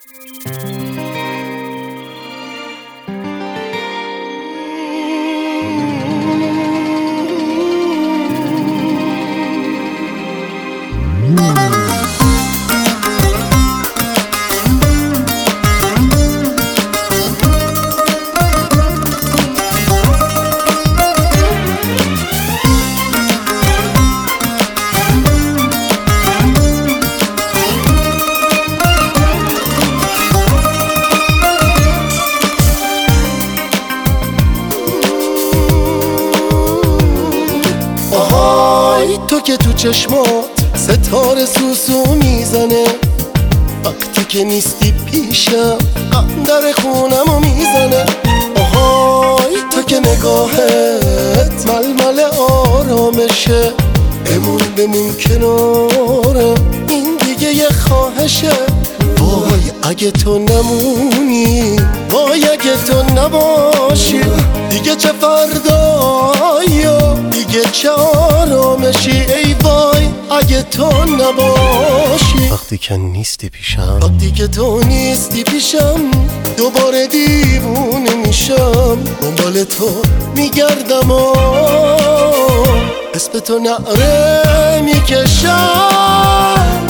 تو که تو چشمات ستاره سوسو میزنه، وقتی که نیستی پیشم در خونمو میزنه. آهای تو که نگاهت ململ آرامشه، بمون کنارم، این دیگه یه خواهشه. وای اگه تو نمونی، وای اگه تو نباشی، دیگه چه فردایی و دیگه چه آرامشی. ای وای اگه تو نباشی، وقتی که نیستی پیشم، وقتی که تو نیستی پیشم، دوباره دیوونه میشم، دنبال تو میگردم و اسم تو نعره میکشم.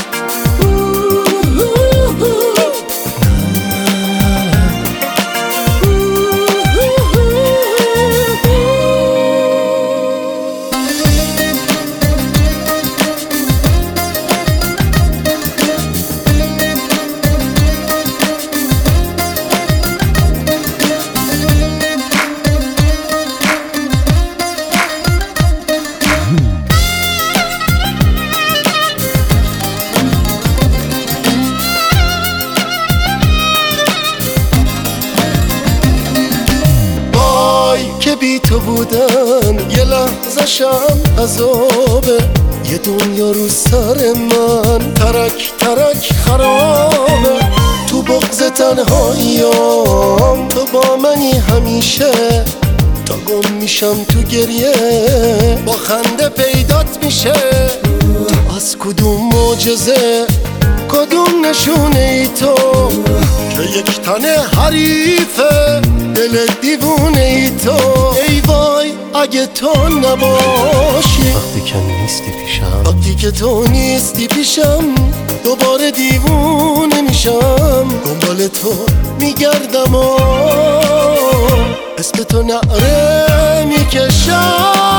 که بی تو بودن یه لحظه شم عذابه، یه دنیا رو سر من ترک ترک خرابه. تو بغض تنهاییام تو با منی همیشه، تا گم میشم تو گریه با خنده پیدات میشه. تو از کدوم معجزه، کدوم نشونه ای تو که یک تنه حریفه دل دیوونه ای تو. ای وای اگه تو نباشی، وقتی که نیستی پیشم، وقتی که تو نیستی پیشم، دوباره دیوونه میشم، دنبال تو میگردم و اسم تو نعره میکشم.